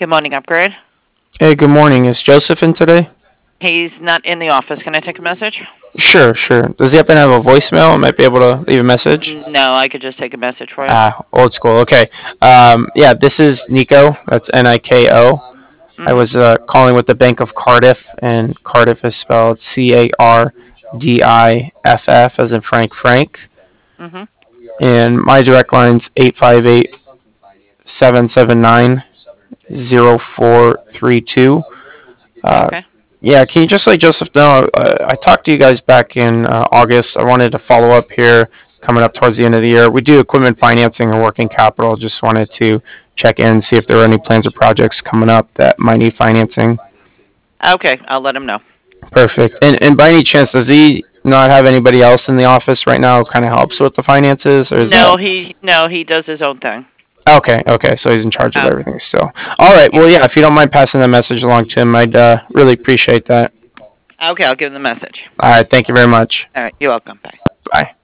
Good morning, Upgrade. Hey, good morning. Is Joseph in today? He's not in the office. Can I take a message? Sure, sure. Does he happen to have a voicemail? I might be able to leave a message. No, I could just take a message for you. Ah, old school. Okay. Yeah, this is Nico. That's Niko. I Mhm. was calling with the Bank of Cardiff, and Cardiff is spelled Cardiff, as in Frank. Mhm. And my direct line's 858-779-0432. Uh, Okay. yeah, can you just let Joseph know? I talked to you guys back in August. I wanted to follow up here coming up towards the end of the year. We do equipment financing and working capital. Just wanted to check in, see if there were any plans or projects coming up that might need financing. Okay, I'll let him know. Perfect. And by any chance, does he not have anybody else in the office right now who kind of helps with the finances, or is that No, he does his own thing. okay? Okay, so he's in charge of Okay. everything still. All right. Yeah. Well, yeah. If you don't mind passing the message along to him, I'd really appreciate that. Okay, I'll give him the message. All right. Thank you very much. All right, you're welcome. Bye. Bye.